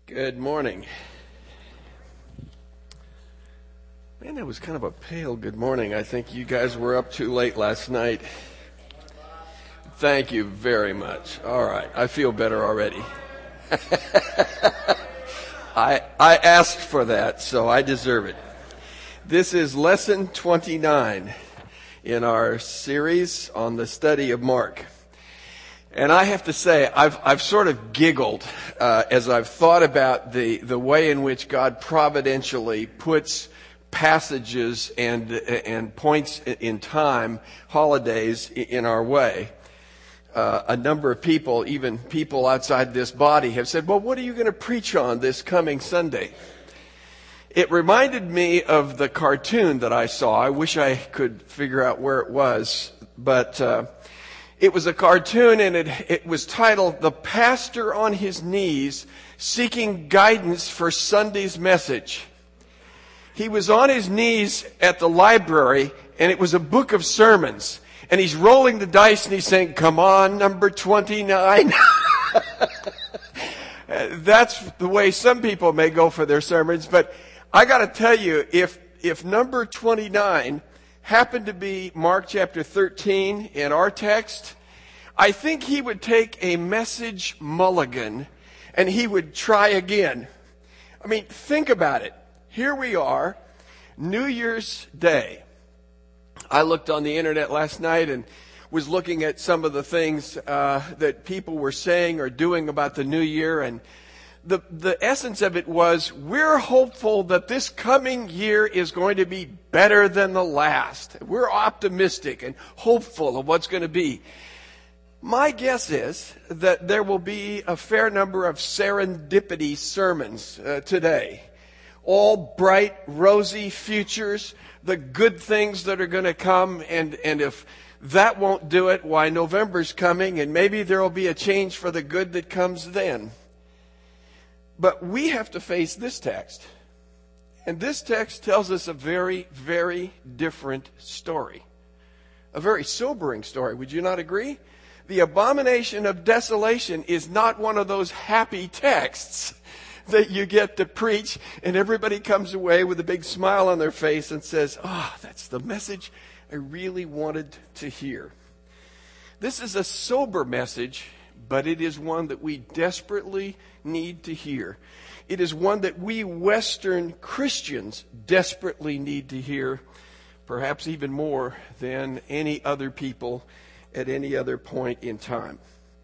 Good morning. Man, that was kind of a pale good morning. I think you guys were up too late last night. Thank you very much. All right, I feel better already. I asked for that, so I deserve it. This is lesson 29 in our series on the study of Mark. And I have to say, I've sort of giggled as I've thought about the way in which God providentially puts passages and points in time, holidays in our way. A number of people, even people outside this body, have said, well, what are you going to preach on this coming Sunday? It reminded me of the cartoon that I saw. I wish I could figure out where it was, but it was a cartoon, and it was titled, "The Pastor on His Knees Seeking Guidance for Sunday's Message." He was on his knees at the library, and it was a book of sermons. And he's rolling the dice, and he's saying, "Come on, number 29. That's the way some people may go for their sermons. But I got to tell you, if number 29 happened to be Mark chapter 13 in our text, I think he would take a message mulligan and he would try again. I mean, think about it. Here we are, New Year's Day. I looked on the internet last night and was looking at some of the things that people were saying or doing about the new year, and the essence of it was, we're hopeful that this coming year is going to be better than the last. We're optimistic and hopeful of what's going to be. My guess is that there will be a fair number of serendipity sermons today. All bright, rosy futures, the good things that are going to come, and if that won't do it, why, November's coming, and maybe there will be a change for the good that comes then. But we have to face this text. And this text tells us a very, very different story. A very sobering story, would you not agree? The abomination of desolation is not one of those happy texts that you get to preach and everybody comes away with a big smile on their face and says, that's the message I really wanted to hear. This is a sober message, but it is one that we desperately need to hear. It is one that we Western Christians desperately need to hear, perhaps even more than any other people at any other point in time.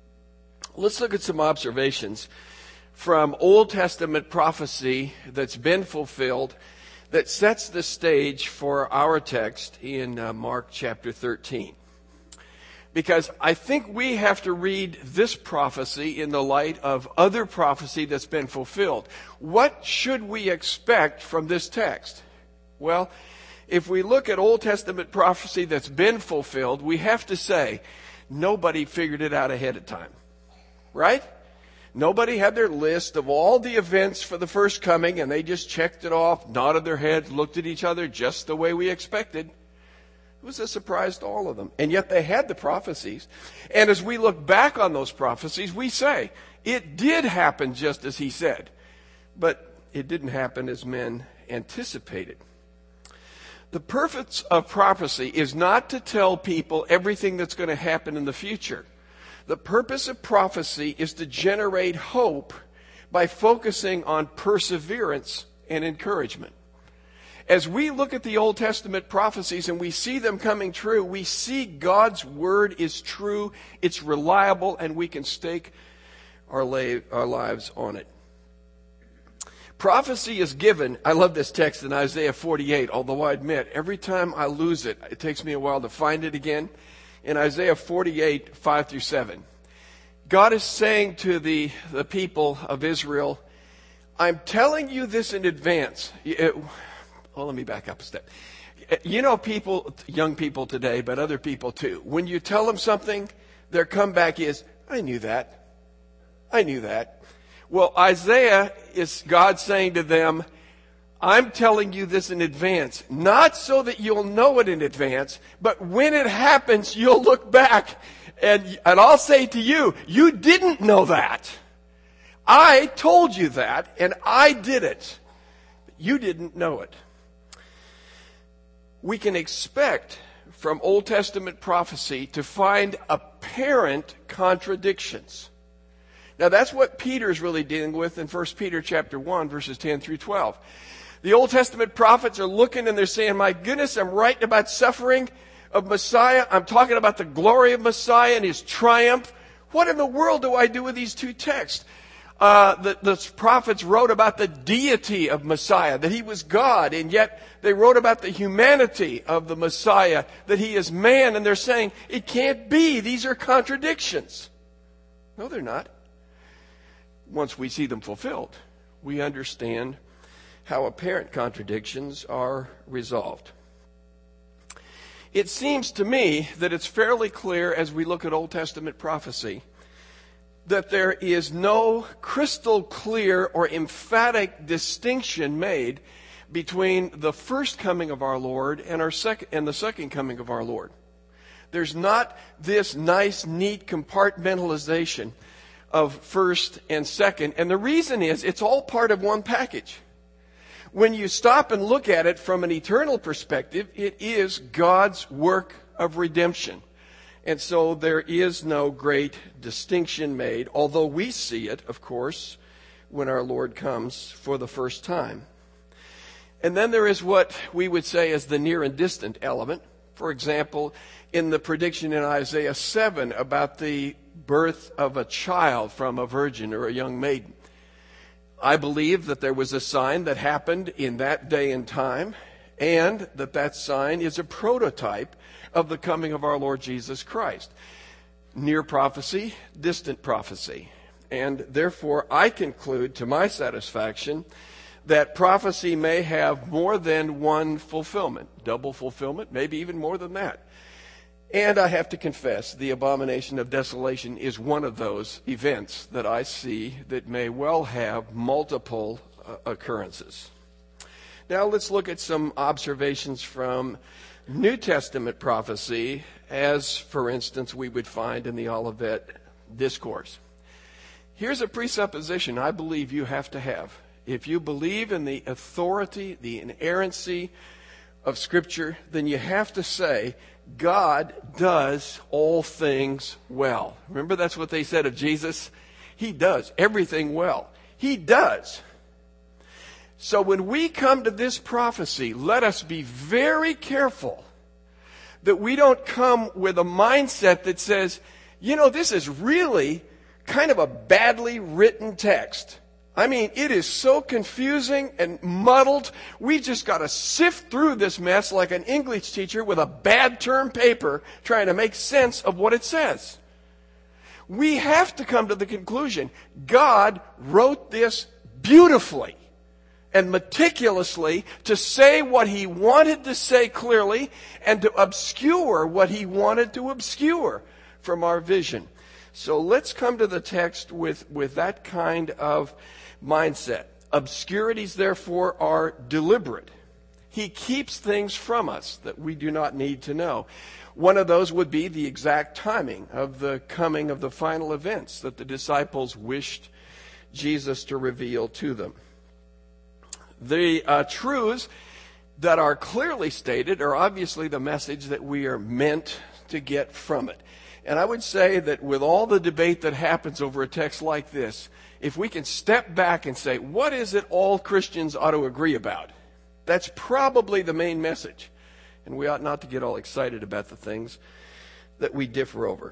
Let's look at some observations from Old Testament prophecy that's been fulfilled that sets the stage for our text in Mark chapter 13. Because I think we have to read this prophecy in the light of other prophecy that's been fulfilled. What should we expect from this text? Well, if we look at Old Testament prophecy that's been fulfilled, we have to say, nobody figured it out ahead of time. Right? Nobody had their list of all the events for the first coming, and they just checked it off, nodded their heads, looked at each other just the way we expected. It was a surprise to all of them. And yet they had the prophecies. And as we look back on those prophecies, we say, it did happen just as he said. But it didn't happen as men anticipated. The purpose of prophecy is not to tell people everything that's going to happen in the future. The purpose of prophecy is to generate hope by focusing on perseverance and encouragement. As we look at the Old Testament prophecies and we see them coming true, we see God's word is true, it's reliable, and we can stake our lives on it. Prophecy is given. I love this text in Isaiah 48, although I admit, every time I lose it, it takes me a while to find it again. In Isaiah 48, 5 through 7. God is saying to the people of Israel, I'm telling you this in advance. Let me back up a step. You know people, young people today, but other people too. When you tell them something, their comeback is, I knew that. I knew that. Well, Isaiah is God saying to them, I'm telling you this in advance, not so that you'll know it in advance, but when it happens, you'll look back and I'll say to you, you didn't know that. I told you that, and I did it. You didn't know it. We can expect from Old Testament prophecy to find apparent contradictions. Now that's what Peter's really dealing with in 1 Peter chapter 1, verses 10 through 12. The Old Testament prophets are looking and they're saying, my goodness, I'm writing about suffering of Messiah. I'm talking about the glory of Messiah and his triumph. What in the world do I do with these two texts? The prophets wrote about the deity of Messiah, that he was God, and yet they wrote about the humanity of the Messiah, that he is man, and they're saying, it can't be. These are contradictions. No, they're not. Once we see them fulfilled, we understand how apparent contradictions are resolved. It seems to me that it's fairly clear as we look at Old Testament prophecy that there is no crystal clear or emphatic distinction made between the first coming of our Lord and the second coming of our Lord. There's not this nice, neat compartmentalization of first and second. And the reason is it's all part of one package. When you stop and look at it from an eternal perspective, it is God's work of redemption. And so there is no great distinction made, although we see it, of course, when our Lord comes for the first time. And then there is what we would say is the near and distant element. For example, in the prediction in Isaiah 7 about the birth of a child from a virgin or a young maiden. I believe that there was a sign that happened in that day and time, and that sign is a prototype of the coming of our Lord Jesus Christ. Near prophecy, distant prophecy. And therefore, I conclude to my satisfaction that prophecy may have more than one fulfillment, double fulfillment, maybe even more than that. And I have to confess, the abomination of desolation is one of those events that I see that may well have multiple occurrences. Now let's look at some observations from New Testament prophecy, as, for instance, we would find in the Olivet Discourse. Here's a presupposition I believe you have to have. If you believe in the authority, the inerrancy of Scripture, then you have to say, God does all things well. Remember, that's what they said of Jesus? He does everything well. He does. So when we come to this prophecy, let us be very careful that we don't come with a mindset that says, this is really kind of a badly written text. I mean, it is so confusing and muddled. We just got to sift through this mess like an English teacher with a bad term paper trying to make sense of what it says. We have to come to the conclusion, God wrote this beautifully and meticulously to say what he wanted to say clearly and to obscure what he wanted to obscure from our vision. So let's come to the text with that kind of mindset. Obscurities, therefore, are deliberate. He keeps things from us that we do not need to know. One of those would be the exact timing of the coming of the final events that the disciples wished Jesus to reveal to them. The truths that are clearly stated are obviously the message that we are meant to get from it. And I would say that with all the debate that happens over a text like this, if we can step back and say, what is it all Christians ought to agree about? That's probably the main message. And we ought not to get all excited about the things that we differ over.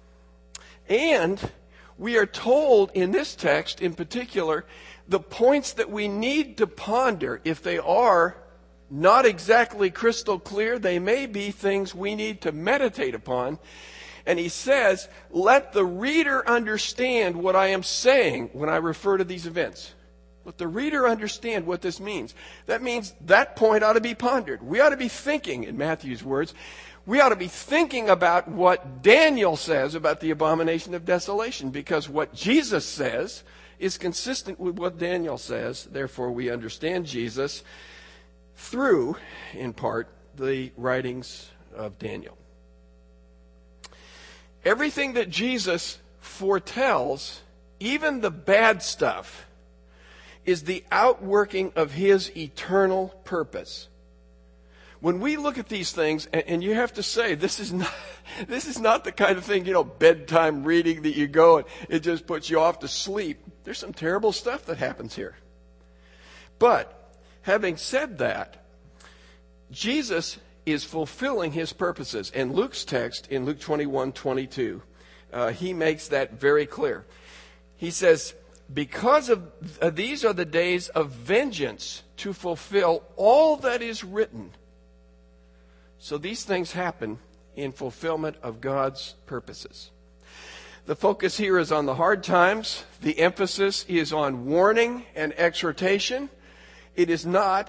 And we are told in this text in particular, the points that we need to ponder, if they are not exactly crystal clear, they may be things we need to meditate upon. And he says, let the reader understand what I am saying when I refer to these events. Let the reader understand what this means. That means that point ought to be pondered. We ought to be thinking, in Matthew's words, we ought to be thinking about what Daniel says about the abomination of desolation, because what Jesus says is consistent with what Daniel says. Therefore, we understand Jesus through, in part, the writings of Daniel. Everything that Jesus foretells even the bad stuff, is the outworking of His eternal purpose. When we look at these things, and you have to say, this is not the kind of thing, bedtime reading that you go and it just puts you off to sleep. There's some terrible stuff that happens here. But, having said that, Jesus is fulfilling His purposes. And Luke's text, in Luke 21:22, he makes that very clear. He says, because of these are the days of vengeance to fulfill all that is written. So these things happen in fulfillment of God's purposes. The focus here is on the hard times. The emphasis is on warning and exhortation. It is not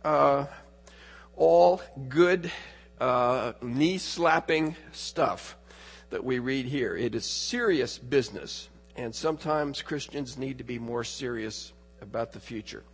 all good knee-slapping stuff that we read here. It is serious business, and sometimes Christians need to be more serious about the future.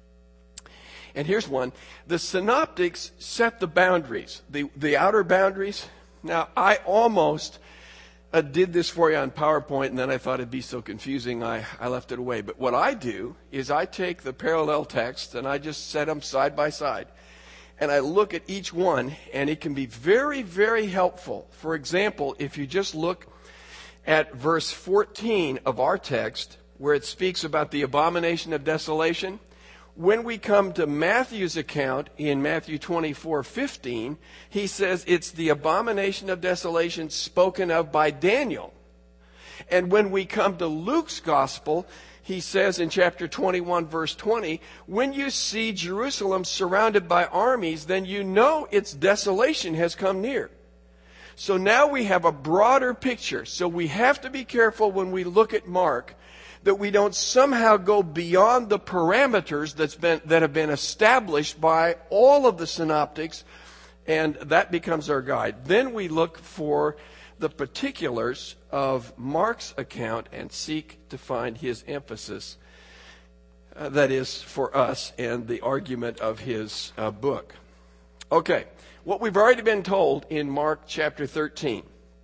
And here's one. The synoptics set the boundaries, the outer boundaries. Now, I almost did this for you on PowerPoint, and then I thought it'd be so confusing, I left it away. But what I do is I take the parallel text, and I just set them side by side. And I look at each one, and it can be very, very helpful. For example, if you just look at verse 14 of our text, where it speaks about the abomination of desolation, when we come to Matthew's account in Matthew 24:15, he says it's the abomination of desolation spoken of by Daniel. And when we come to Luke's gospel, he says in chapter 21, verse 20, when you see Jerusalem surrounded by armies, then you know its desolation has come near. So now we have a broader picture. So we have to be careful when we look at Mark that we don't somehow go beyond the parameters that have been established by all of the synoptics, and that becomes our guide. Then we look for the particulars of Mark's account and seek to find his emphasis, that is, for us, and the argument of his book. Okay, what we've already been told in Mark chapter 13.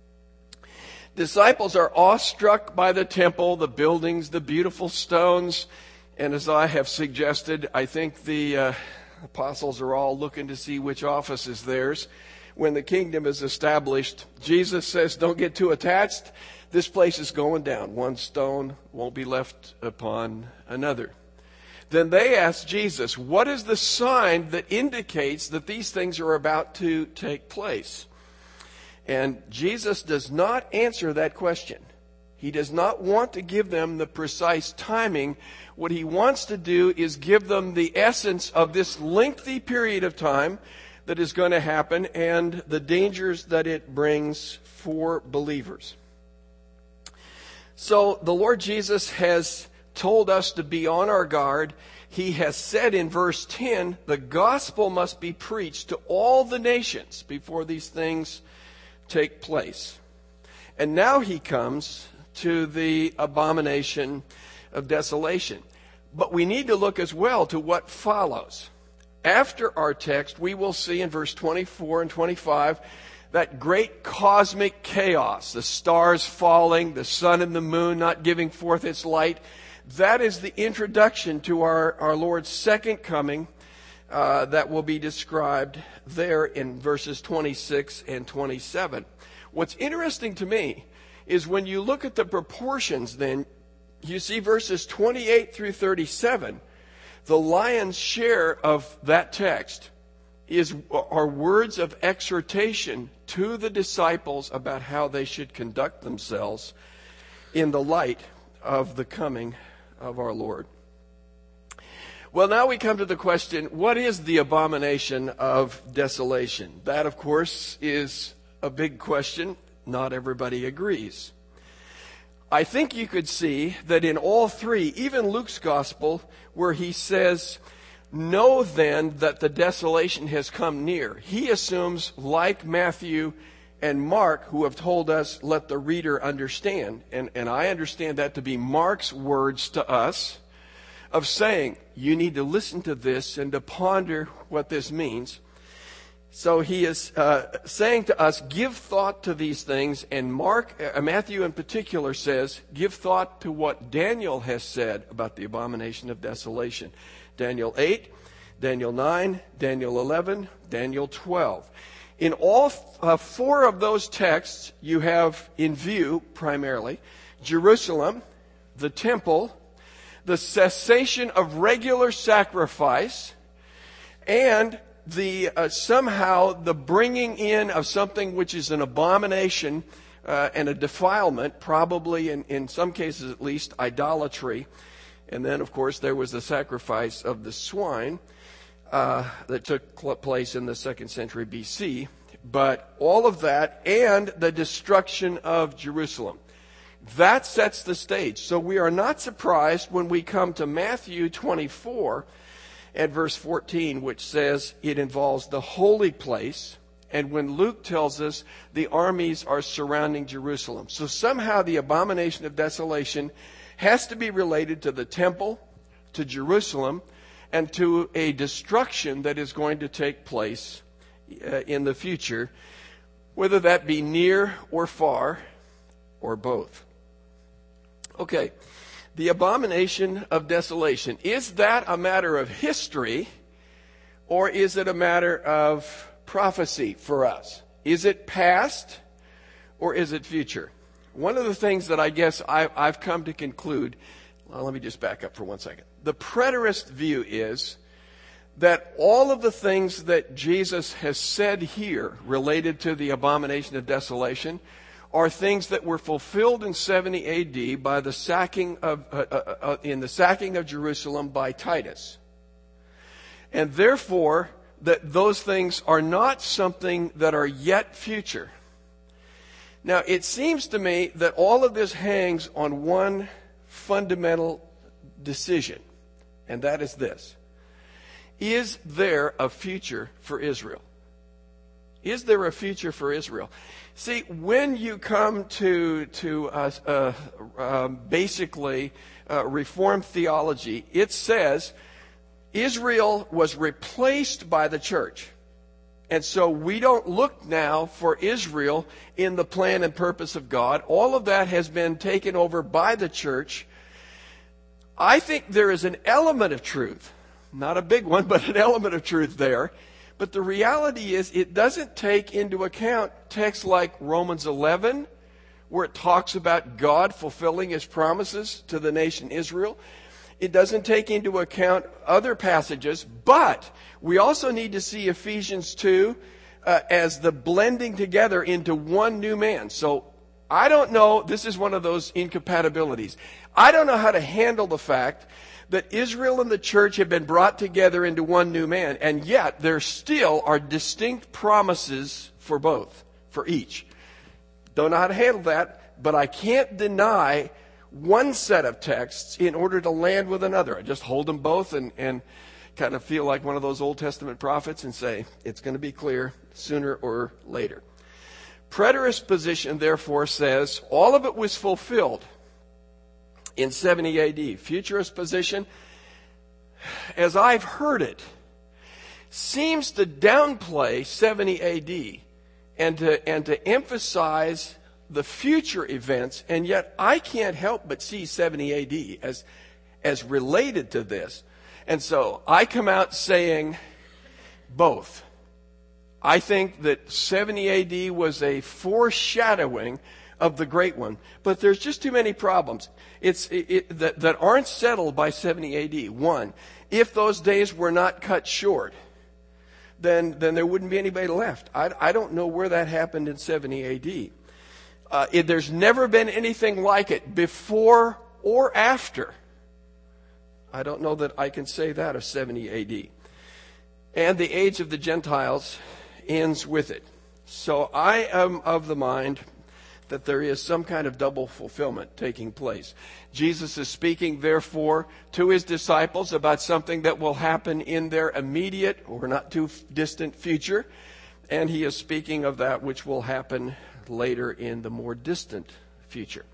Disciples are awestruck by the temple, the buildings, the beautiful stones, and as I have suggested, I think the apostles are all looking to see which office is theirs. When the kingdom is established, Jesus says, don't get too attached. This place is going down. One stone won't be left upon another. Then they ask Jesus, what is the sign that indicates that these things are about to take place? And Jesus does not answer that question. He does not want to give them the precise timing. What he wants to do is give them the essence of this lengthy period of time that is going to happen and the dangers that it brings for believers. So the Lord Jesus has told us to be on our guard. He has said in verse 10, the gospel must be preached to all the nations before these things take place. And now he comes to the abomination of desolation. But we need to look as well to what follows. After our text, we will see in verse 24 and 25 that great cosmic chaos, the stars falling, the sun and the moon not giving forth its light. That is the introduction to our Lord's second coming that will be described there in verses 26 and 27. What's interesting to me is when you look at the proportions, then you see verses 28 through 37, the lion's share of that text are words of exhortation to the disciples about how they should conduct themselves in the light of the coming of our Lord. Well, now we come to the question, what is the abomination of desolation? That, of course, is a big question. Not everybody agrees. I think you could see that in all three, even Luke's gospel, where he says, know then that the desolation has come near, he assumes, like Matthew and Mark, who have told us, let the reader understand. And I understand that to be Mark's words to us, of saying, you need to listen to this and to ponder what this means. So he is saying to us, give thought to these things. And Matthew in particular says, give thought to what Daniel has said about the abomination of desolation. Daniel 8, Daniel 9, Daniel 11, Daniel 12. In all four of those texts, you have in view, primarily, Jerusalem, the temple, the cessation of regular sacrifice, and somehow the bringing in of something which is an abomination and a defilement, probably in some cases at least idolatry. And then, of course, there was the sacrifice of the swine that took place in the 2nd century BC. But all of that and the destruction of Jerusalem, that sets the stage. So we are not surprised when we come to Matthew 24 at verse 14, which says it involves the holy place, and when Luke tells us the armies are surrounding Jerusalem. So somehow the abomination of desolation has to be related to the temple, to Jerusalem, and to a destruction that is going to take place in the future, whether that be near or far, or both. Okay. The abomination of desolation. Is that a matter of history, or is it a matter of prophecy for us? Is it past, or is it future? One of the things that I guess I've come to conclude, well, let me just back up for 1 second. The preterist view is that all of the things that Jesus has said here related to the abomination of desolation are things that were fulfilled in 70 A.D. by the sacking of Jerusalem by Titus. And therefore, that those things are not something that are yet future. Now, it seems to me that all of this hangs on one fundamental decision, and that is this. Is there a future for Israel? Is there a future for Israel? See, when you come to basically Reformed theology, it says Israel was replaced by the church. And so we don't look now for Israel in the plan and purpose of God. All of that has been taken over by the church. I think there is an element of truth, not a big one, but an element of truth there. But the reality is it doesn't take into account texts like Romans 11, where it talks about God fulfilling his promises to the nation Israel. It doesn't take into account other passages, but we also need to see Ephesians 2 as the blending together into one new man. So I don't know, this is one of those incompatibilities. I don't know how to handle the fact that Israel and the church have been brought together into one new man, and yet there still are distinct promises for both, for each. Don't know how to handle that, but I can't deny one set of texts in order to land with another. I just hold them both and kind of feel like one of those Old Testament prophets and say, it's going to be clear sooner or later. Preterist position, therefore, says all of it was fulfilled in 70 AD. Futurist position, as I've heard it, seems to downplay 70 AD and to emphasize the future events, and yet I can't help but see 70 AD as related to this. And so I come out saying both. I think that 70 AD was a foreshadowing of the great one, but there's just too many problems that aren't settled by 70 AD. One, if those days were not cut short, then there wouldn't be anybody left. I don't know where that happened in 70 AD. There's never been anything like it before or after. I don't know that I can say that of 70 AD. And the age of the Gentiles ends with it. So I am of the mind that there is some kind of double fulfillment taking place. Jesus is speaking, therefore, to his disciples about something that will happen in their immediate or not too distant future. And he is speaking of that which will happen later in the more distant future.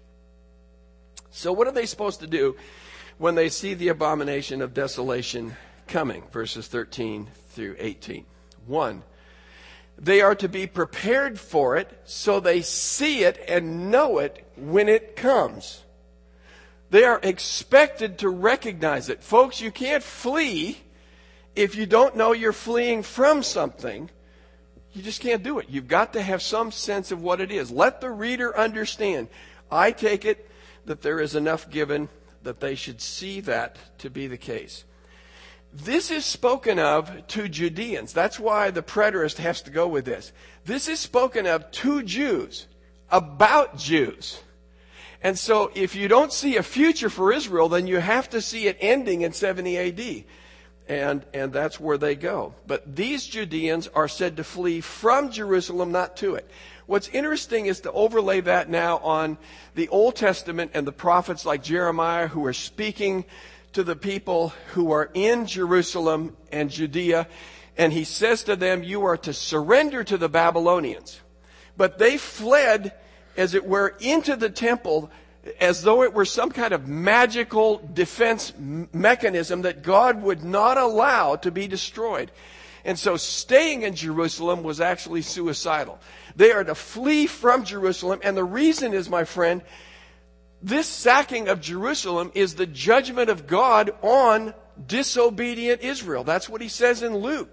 So what are they supposed to do when they see the abomination of desolation coming? Verses 13 through 18. 1, They are to be prepared for it so they see it and know it when it comes. They are expected to recognize it. Folks, you can't flee if you don't know you're fleeing from something. You just can't do it. You've got to have some sense of what it is. Let the reader understand. I take it that there is enough given that they should see that to be the case. This is spoken of to Judeans. That's why the preterist has to go with this. This is spoken of to Jews, about Jews. And so if you don't see a future for Israel, then you have to see it ending in 70 AD. And that's where they go. But these Judeans are said to flee from Jerusalem, not to it. What's interesting is to overlay that now on the Old Testament and the prophets like Jeremiah, who are speaking to the people who are in Jerusalem and Judea. And he says to them, you are to surrender to the Babylonians. But they fled, as it were, into the temple as though it were some kind of magical defense mechanism that God would not allow to be destroyed. And so staying in Jerusalem was actually suicidal. They are to flee from Jerusalem. And the reason is, my friend, this sacking of Jerusalem is the judgment of God on disobedient Israel. That's what he says in Luke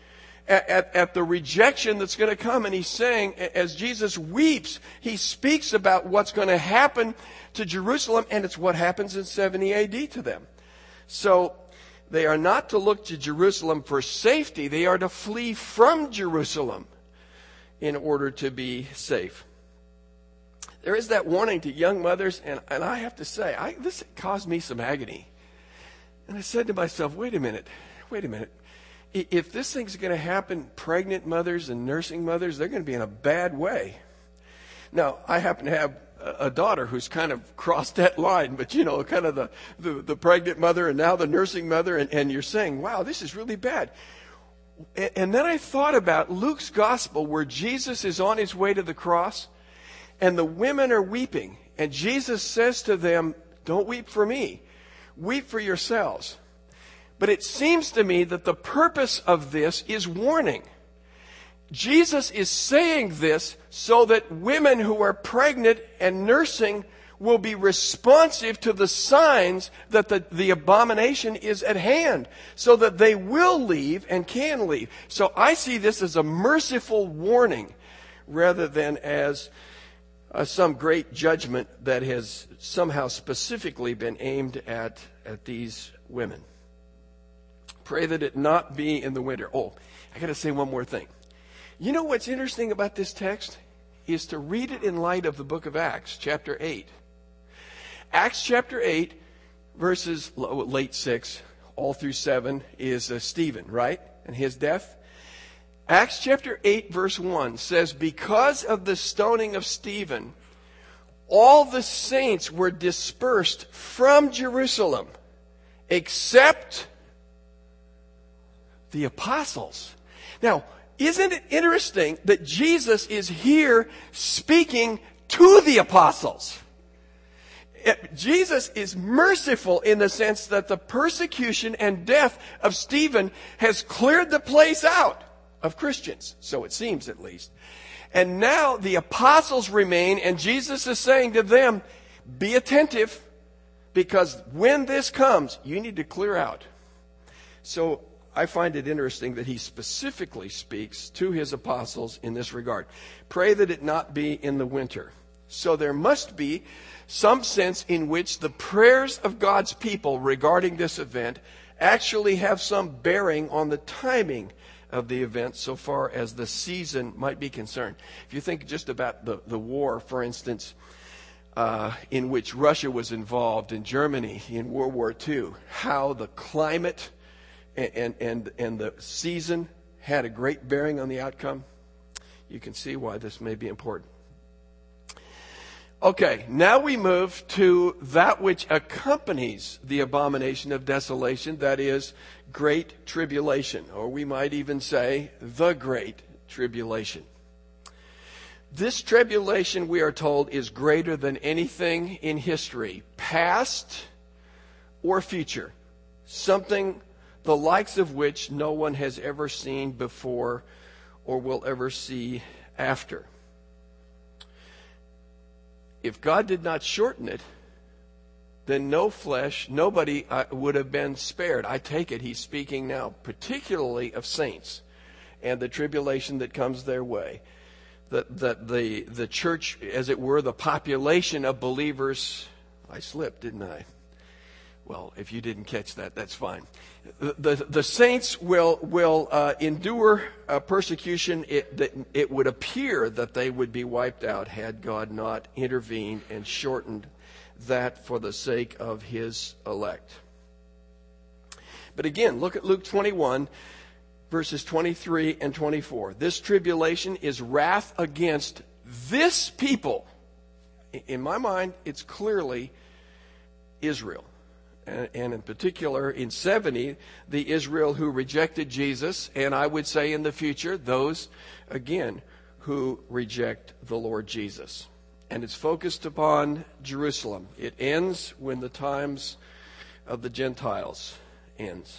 at the rejection that's going to come. And he's saying, as Jesus weeps, he speaks about what's going to happen to Jerusalem, and it's what happens in 70 AD to them. So they are not to look to Jerusalem for safety. They are to flee from Jerusalem in order to be safe. There is that warning to young mothers, and I have to say, this caused me some agony. And I said to myself, wait a minute. If this thing's going to happen, pregnant mothers and nursing mothers, they're going to be in a bad way. Now, I happen to have a daughter who's kind of crossed that line, but kind of the pregnant mother and now the nursing mother, and you're saying, wow, this is really bad. And then I thought about Luke's gospel where Jesus is on his way to the cross, and the women are weeping. And Jesus says to them, don't weep for me. Weep for yourselves. But it seems to me that the purpose of this is warning. Jesus is saying this so that women who are pregnant and nursing will be responsive to the signs that the abomination is at hand, so that they will leave and can leave. So I see this as a merciful warning rather than as some great judgment that has somehow specifically been aimed at these women. Pray that it not be in the winter. Oh, I got to say one more thing. You know what's interesting about this text is to read it in light of the book of Acts, chapter 8. Acts chapter 8, verses late 6, all through 7, is Stephen, right? And his death. Acts chapter 8, verse 1 says, because of the stoning of Stephen, all the saints were dispersed from Jerusalem, except the apostles. Now, isn't it interesting that Jesus is here speaking to the apostles? Jesus is merciful in the sense that the persecution and death of Stephen has cleared the place out of Christians. So it seems, at least. And now the apostles remain, and Jesus is saying to them, be attentive, because when this comes, you need to clear out. So I find it interesting that he specifically speaks to his apostles in this regard. Pray that it not be in the winter. So there must be some sense in which the prayers of God's people regarding this event actually have some bearing on the timing of the event so far as the season might be concerned. If you think just about the war, for instance, in which Russia was involved in Germany in World War II, how the climate and the season had a great bearing on the outcome, you can see why this may be important. Okay, now we move to that which accompanies the abomination of desolation, that is, great tribulation, or we might even say the great tribulation. This tribulation, we are told, is greater than anything in history, past or future, something the likes of which no one has ever seen before or will ever see after. If God did not shorten it, then nobody would have been spared. I take it he's speaking now particularly of saints and the tribulation that comes their way. That the church, as it were, the population of believers. I slipped, didn't I? Well, if you didn't catch that, that's fine. The saints will endure persecution. It would appear that they would be wiped out had God not intervened and shortened that for the sake of his elect. But again, look at Luke 21, verses 23 and 24. This tribulation is wrath against this people. In my mind, it's clearly Israel. And in particular, in 70, the Israel who rejected Jesus, and I would say in the future, those, again, who reject the Lord Jesus. And it's focused upon Jerusalem. It ends when the times of the Gentiles ends.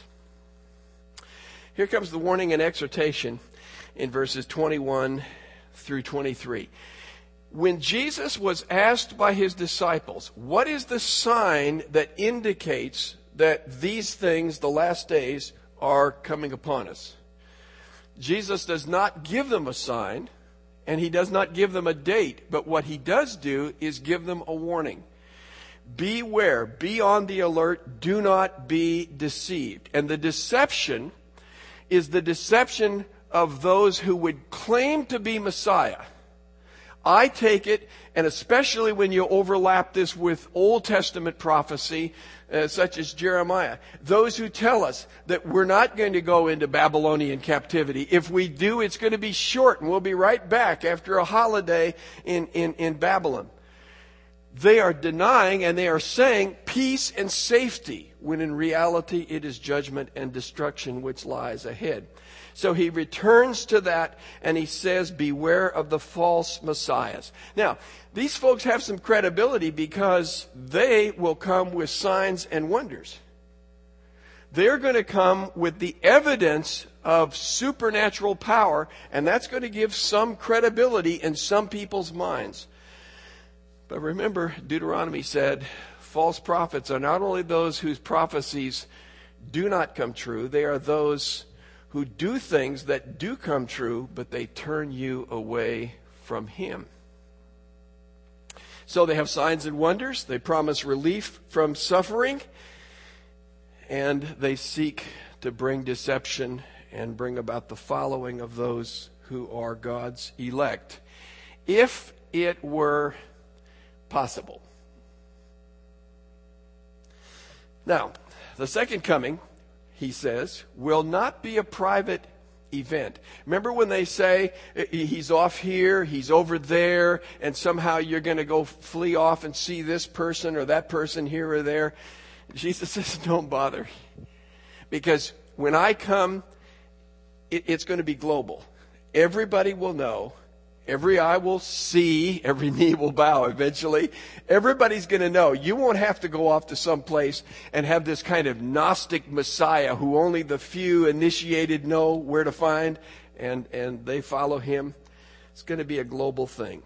Here comes the warning and exhortation in verses 21 through 23. When Jesus was asked by his disciples, what is the sign that indicates that these things, the last days, are coming upon us? Jesus does not give them a sign, and he does not give them a date, but what he does do is give them a warning. Beware, be on the alert, do not be deceived. And the deception is the deception of those who would claim to be Messiah. I take it, and especially when you overlap this with Old Testament prophecy, such as Jeremiah, those who tell us that we're not going to go into Babylonian captivity. If we do, it's going to be short, and we'll be right back after a holiday in Babylon. They are denying, and they are saying peace and safety, when in reality it is judgment and destruction which lies ahead. So he returns to that and he says, beware of the false messiahs. Now, these folks have some credibility because they will come with signs and wonders. They're going to come with the evidence of supernatural power, and that's going to give some credibility in some people's minds. But remember, Deuteronomy said, false prophets are not only those whose prophecies do not come true, they are those who do things that do come true, but they turn you away from him. So they have signs and wonders. They promise relief from suffering. And they seek to bring deception and bring about the following of those who are God's elect, if it were possible. Now, the second coming, he says, will not be a private event. Remember when they say he's off here, he's over there, and somehow you're going to go flee off and see this person or that person here or there? Jesus says, don't bother. Because when I come, it's going to be global. Everybody will know. Every eye will see, every knee will bow eventually. Everybody's going to know. You won't have to go off to some place and have this kind of Gnostic Messiah who only the few initiated know where to find, and they follow him. It's going to be a global thing.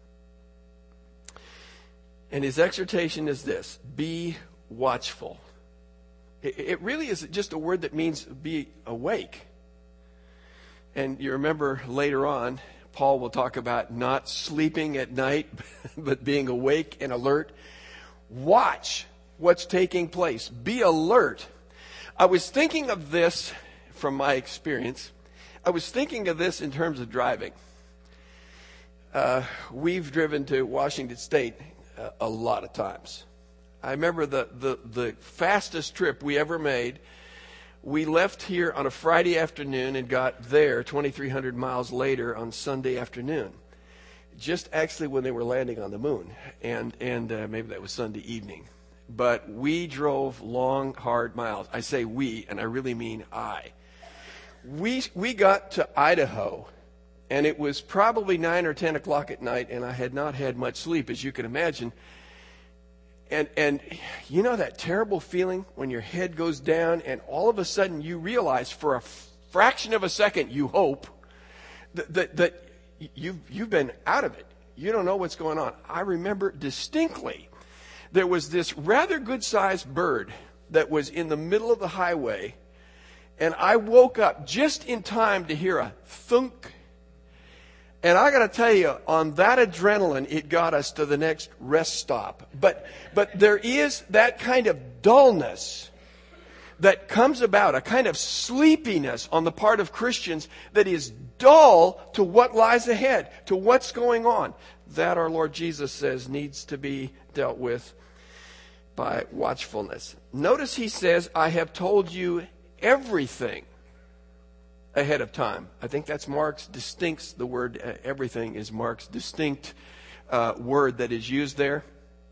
And his exhortation is this: be watchful. It really is just a word that means be awake. And you remember later on, Paul will talk about not sleeping at night, but being awake and alert. Watch what's taking place. Be alert. I was thinking of this from my experience. I was thinking of this in terms of driving. We've driven to Washington State a lot of times. I remember the fastest trip we ever made. We left here on a Friday afternoon and got there 2,300 miles later on Sunday afternoon. Just actually when they were landing on the moon. And maybe that was Sunday evening. But we drove long, hard miles. I say we, and I really mean I. We got to Idaho, and it was probably 9 or 10 o'clock at night, and I had not had much sleep, as you can imagine. And you know that terrible feeling when your head goes down and all of a sudden you realize for a fraction of a second, you hope, that you've been out of it. You don't know what's going on. I remember distinctly there was this rather good-sized bird that was in the middle of the highway, and I woke up just in time to hear a thunk. And I got to tell you, on that adrenaline, it got us to the next rest stop. But there is that kind of dullness that comes about, a kind of sleepiness on the part of Christians that is dull to what lies ahead, to what's going on. That, our Lord Jesus says, needs to be dealt with by watchfulness. Notice he says, I have told you everything ahead of time. I think that's Mark's distinct, the word everything is Mark's distinct word that is used there.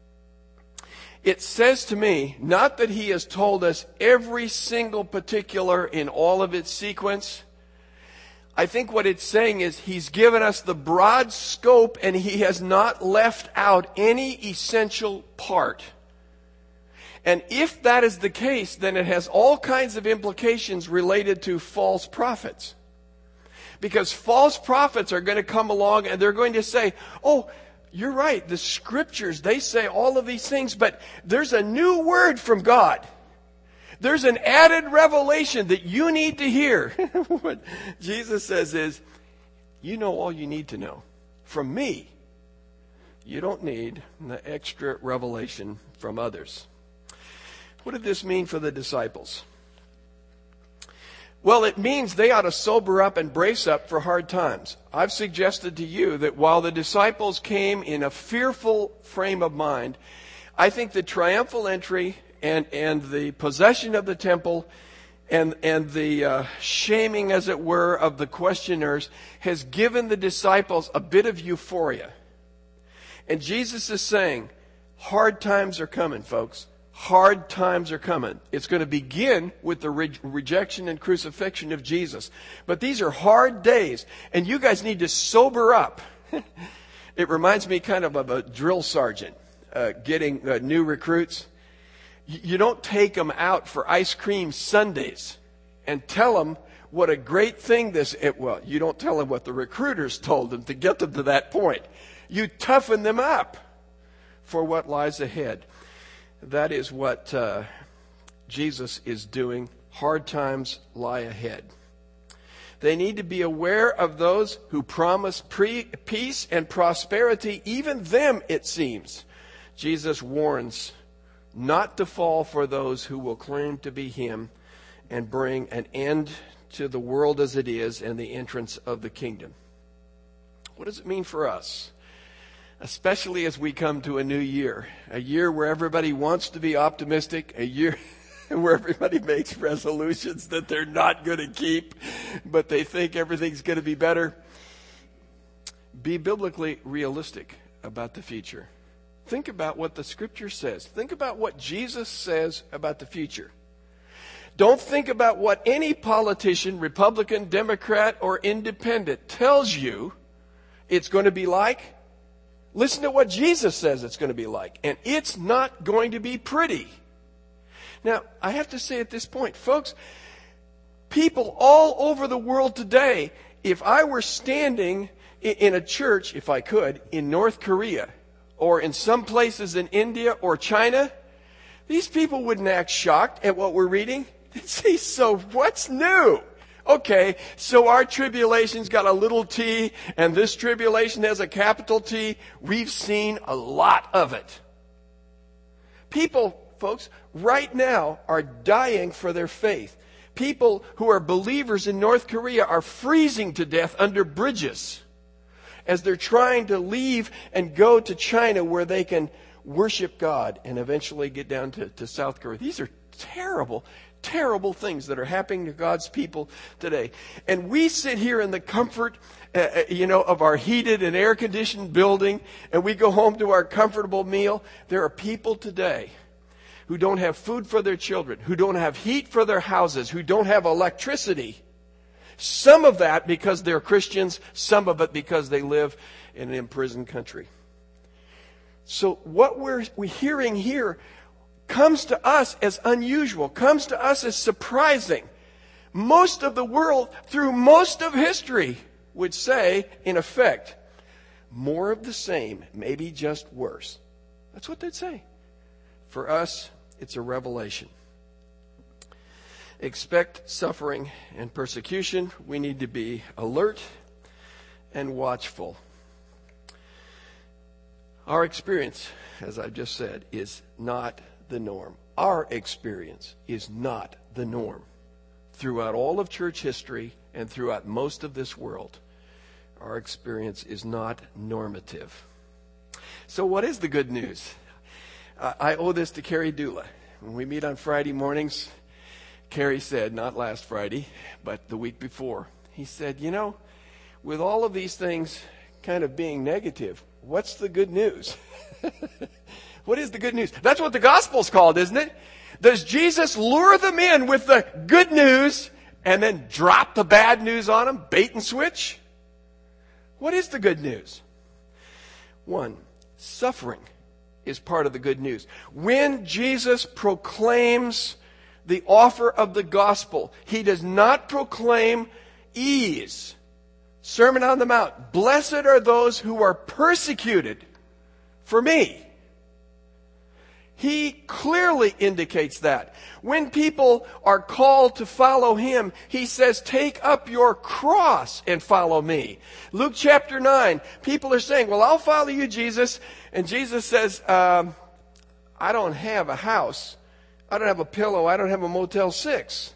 It says to me, not that he has told us every single particular in all of its sequence. I think what it's saying is he's given us the broad scope and he has not left out any essential part. And if that is the case, then it has all kinds of implications related to false prophets. Because false prophets are going to come along and they're going to say, oh, you're right, the scriptures, they say all of these things, but there's a new word from God. There's an added revelation that you need to hear. What Jesus says is, you know all you need to know. From me, you don't need the extra revelation from others. What did this mean for the disciples? Well, it means they ought to sober up and brace up for hard times. I've suggested to you that while the disciples came in a fearful frame of mind, I think the triumphal entry and the possession of the temple and the shaming, as it were, of the questioners has given the disciples a bit of euphoria. And Jesus is saying, hard times are coming, folks. Hard times are coming. It's going to begin with the rejection and crucifixion of Jesus. But these are hard days, and you guys need to sober up. It reminds me kind of a drill sergeant getting new recruits. You don't take them out for ice cream sundaes and tell them what a great thing this is. Well, you don't tell them what the recruiters told them to get them to that point. You toughen them up for what lies ahead. That is what Jesus is doing. Hard times lie ahead. They need to be aware of those who promise peace and prosperity. Even them, it seems. Jesus warns not to fall for those who will claim to be him and bring an end to the world as it is and the entrance of the kingdom. What does it mean for us? Especially as we come to a new year. A year where everybody wants to be optimistic. A year where everybody makes resolutions that they're not going to keep, but they think everything's going to be better. Be biblically realistic about the future. Think about what the scripture says. Think about what Jesus says about the future. Don't think about what any politician, Republican, Democrat, or Independent tells you it's going to be like. Listen to what Jesus says it's going to be like. And it's not going to be pretty. Now, I have to say at this point, folks, people all over the world today, if I were standing in a church, if I could, in North Korea, or in some places in India or China, these people wouldn't act shocked at what we're reading. They'd say, so what's new? Okay, so our tribulation's got a little t, and this tribulation has a capital T. We've seen a lot of it. People, folks, right now are dying for their faith. People who are believers in North Korea are freezing to death under bridges as they're trying to leave and go to China where they can worship God and eventually get down to South Korea. These are terrible, terrible things that are happening to God's people today. And we sit here in the comfort, of our heated and air-conditioned building, and we go home to our comfortable meal. There are people today who don't have food for their children, who don't have heat for their houses, who don't have electricity. Some of that because they're Christians, some of it because they live in an imprisoned country. So what we're hearing here comes to us as unusual, comes to us as surprising. Most of the world, through most of history, would say, in effect, more of the same, maybe just worse. That's what they'd say. For us, it's a revelation. Expect suffering and persecution. We need to be alert and watchful. Our experience, as I've just said, is not the norm. Our experience is not the norm. Throughout all of church history and throughout most of this world, our experience is not normative. So what is the good news? I owe this to Carrie Dula. When we meet on Friday mornings, Carrie said, not last Friday, but the week before, he said, with all of these things kind of being negative, what's the good news? What is the good news? That's what the gospel's called, isn't it? Does Jesus lure them in with the good news and then drop the bad news on them, bait and switch? What is the good news? One, suffering is part of the good news. When Jesus proclaims the offer of the gospel, he does not proclaim ease. Sermon on the Mount, blessed are those who are persecuted for me. He clearly indicates that. When people are called to follow him, he says, take up your cross and follow me. Luke chapter 9, people are saying, well, I'll follow you, Jesus. And Jesus says, I don't have a house. I don't have a pillow. I don't have a Motel 6.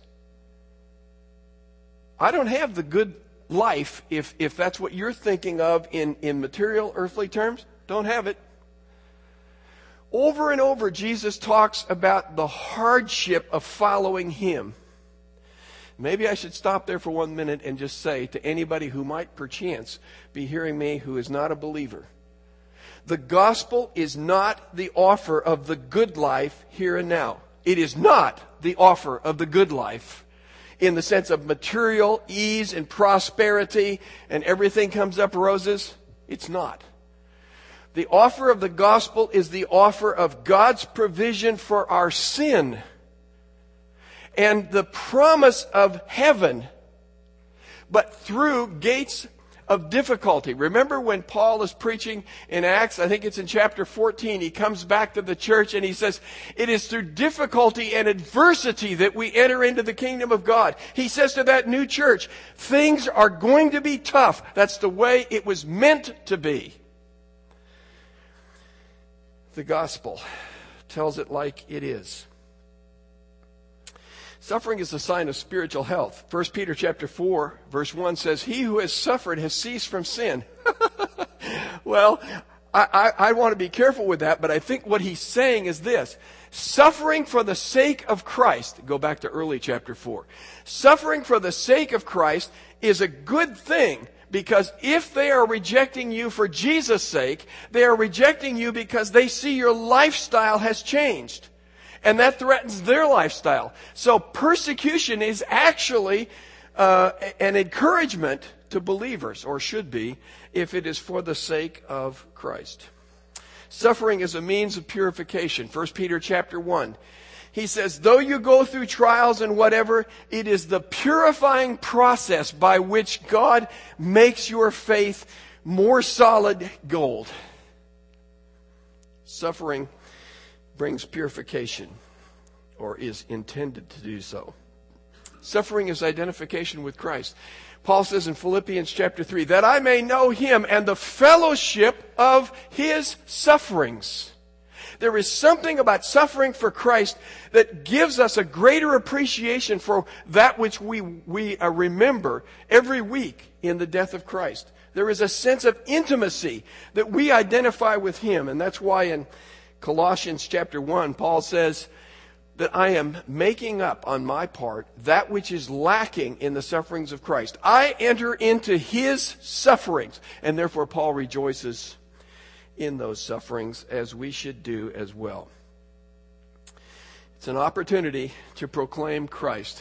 I don't have the good life, if that's what you're thinking of in material, earthly terms. Don't have it. Over and over, Jesus talks about the hardship of following him. Maybe I should stop there for 1 minute and just say to anybody who might perchance be hearing me who is not a believer, the gospel is not the offer of the good life here and now. It is not the offer of the good life in the sense of material ease and prosperity and everything comes up roses. It's not. The offer of the gospel is the offer of God's provision for our sin and the promise of heaven, but through gates of difficulty. Remember when Paul is preaching in Acts, I think it's in chapter 14, he comes back to the church and he says, it is through difficulty and adversity that we enter into the kingdom of God. He says to that new church, things are going to be tough. That's the way it was meant to be. The gospel tells it like it is. Suffering is a sign of spiritual health. 1 Peter chapter 4, verse 1 says, he who has suffered has ceased from sin. Well, I want to be careful with that, but I think what he's saying is this. Suffering for the sake of Christ, go back to early chapter 4. Suffering for the sake of Christ is a good thing. Because if they are rejecting you for Jesus' sake, they are rejecting you because they see your lifestyle has changed. And that threatens their lifestyle. So persecution is actually an encouragement to believers, or should be, if it is for the sake of Christ. Suffering is a means of purification. 1 Peter chapter 1. He says, though you go through trials and whatever, it is the purifying process by which God makes your faith more solid gold. Suffering brings purification, or is intended to do so. Suffering is identification with Christ. Paul says in Philippians chapter 3, that I may know him and the fellowship of his sufferings. There is something about suffering for Christ that gives us a greater appreciation for that which we remember every week in the death of Christ. There is a sense of intimacy that we identify with him. And that's why in Colossians chapter 1, Paul says that I am making up on my part that which is lacking in the sufferings of Christ. I enter into his sufferings. And therefore Paul rejoices in those sufferings, as we should do as well. It's an opportunity to proclaim Christ.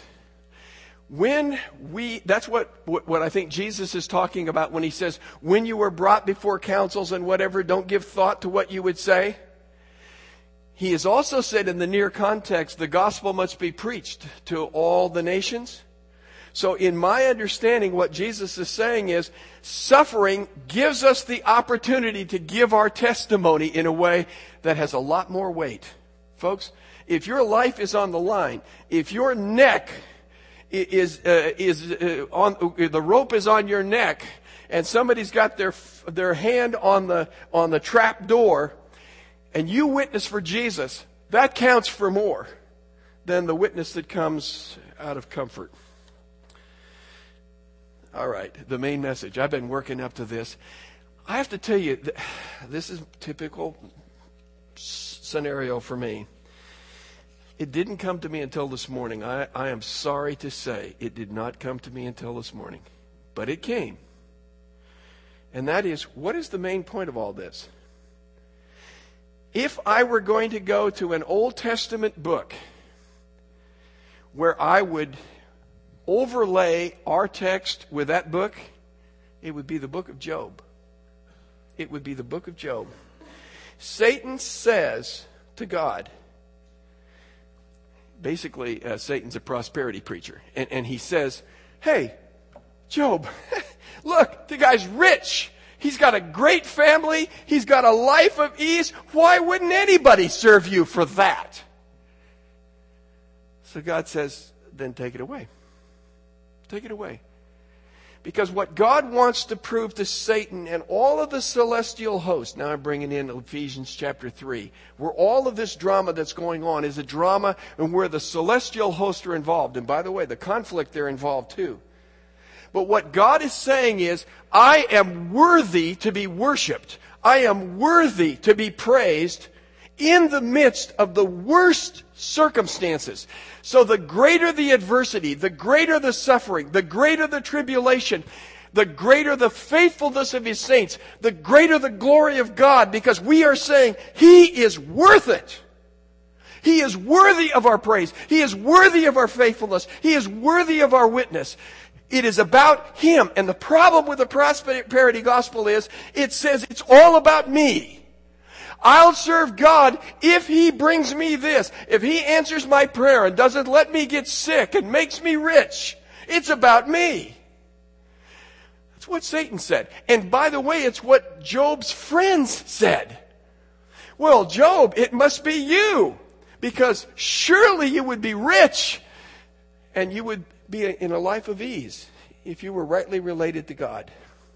That's what I think Jesus is talking about when he says, when you were brought before councils and whatever, don't give thought to what you would say. He has also said in the near context, the gospel must be preached to all the nations. So in my understanding, what Jesus is saying is suffering gives us the opportunity to give our testimony in a way that has a lot more weight. Folks, if your life is on the line, if your neck is on, the rope is on your neck, and somebody's got their hand on the trap door, and you witness for Jesus, that counts for more than the witness that comes out of comfort. All right, the main message. I've been working up to this. I have to tell you, this is a typical scenario for me. It didn't come to me until this morning. I am sorry to say it did not come to me until this morning. But it came. And that is, what is the main point of all this? If I were going to go to an Old Testament book where I would overlay our text with that book, it would be the book of Job. It would be the book of Job. Satan says to God, basically Satan's a prosperity preacher, and he says, hey, Job, look, the guy's rich. He's got a great family. He's got a life of ease. Why wouldn't anybody serve you for that? So God says, then take it away. Take it away. Because what God wants to prove to Satan and all of the celestial host, now I'm bringing in Ephesians chapter 3, where all of this drama that's going on is a drama and where the celestial hosts are involved. And by the way, the conflict, they're involved too. But what God is saying is, I am worthy to be worshiped. I am worthy to be praised in the midst of the worst circumstances. So the greater the adversity, the greater the suffering, the greater the tribulation, the greater the faithfulness of His saints, the greater the glory of God, because we are saying He is worth it. He is worthy of our praise. He is worthy of our faithfulness. He is worthy of our witness. It is about Him. And the problem with the prosperity gospel is it says it's all about me. I'll serve God if He brings me this. If He answers my prayer and doesn't let me get sick and makes me rich. It's about me. That's what Satan said. And by the way, it's what Job's friends said. Well, Job, it must be you. Because surely you would be rich and you would be in a life of ease if you were rightly related to God.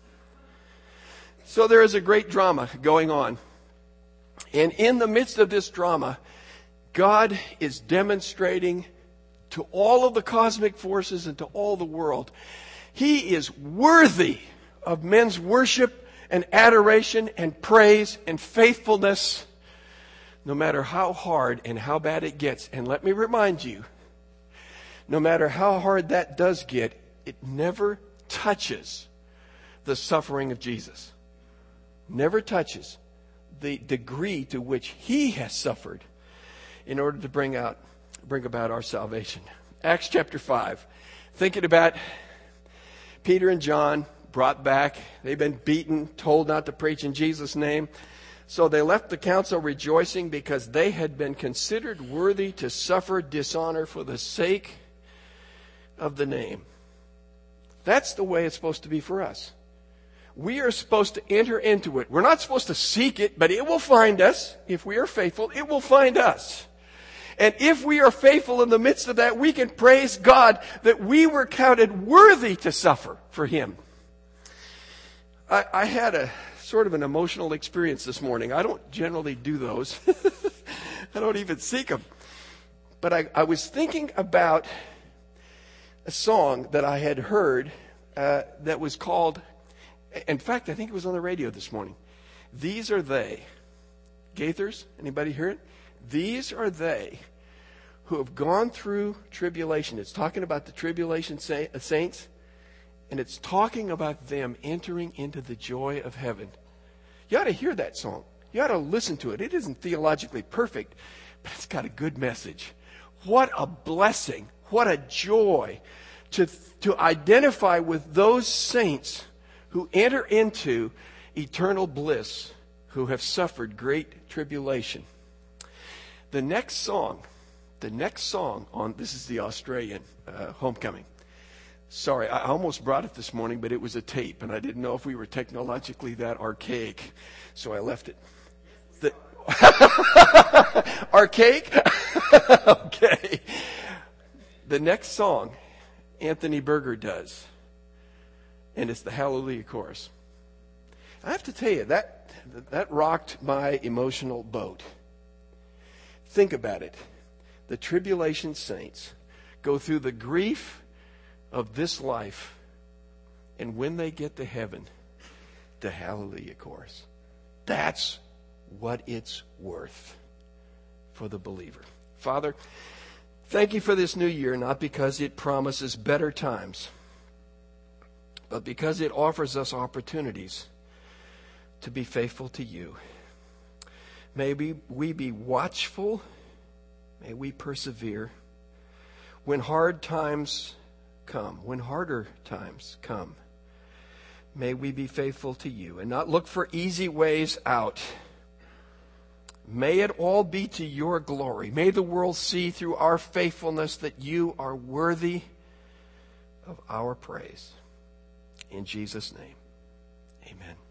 So there is a great drama going on. And in the midst of this drama, God is demonstrating to all of the cosmic forces and to all the world, He is worthy of men's worship and adoration and praise and faithfulness, no matter how hard and how bad it gets. And let me remind you, no matter how hard that does get, it never touches the suffering of Jesus. Never touches the degree to which He has suffered in order to bring about our salvation. Acts chapter 5. Thinking about Peter and John brought back. They've been beaten, told not to preach in Jesus' name. So they left the council rejoicing because they had been considered worthy to suffer dishonor for the sake of the name. That's the way it's supposed to be for us. We are supposed to enter into it. We're not supposed to seek it, but it will find us. If we are faithful, it will find us. And if we are faithful in the midst of that, we can praise God that we were counted worthy to suffer for Him. I had a sort of an emotional experience this morning. I don't generally do those. I don't even seek them. But I was thinking about a song that I had heard that was called, in fact, I think it was on the radio this morning. These are they. Gaithers, anybody hear it? These are they who have gone through tribulation. It's talking about the tribulation saints, and it's talking about them entering into the joy of heaven. You ought to hear that song. You ought to listen to it. It isn't theologically perfect, but it's got a good message. What a blessing. What a joy to identify with those saints who enter into eternal bliss, who have suffered great tribulation. The next song on, this is the Australian homecoming. Sorry, I almost brought it this morning, but it was a tape, and I didn't know if we were technologically that archaic, so I left it. Archaic? Okay. The next song, Anthony Berger does, and it's the Hallelujah Chorus. I have to tell you, that rocked my emotional boat. Think about it. The tribulation saints go through the grief of this life, and when they get to heaven, the Hallelujah Chorus. That's what it's worth for the believer. Father, thank you for this new year, not because it promises better times, but because it offers us opportunities to be faithful to you. May we be watchful. May we persevere. When hard times come, when harder times come, may we be faithful to you and not look for easy ways out. May it all be to your glory. May the world see through our faithfulness that you are worthy of our praise. In Jesus' name, amen.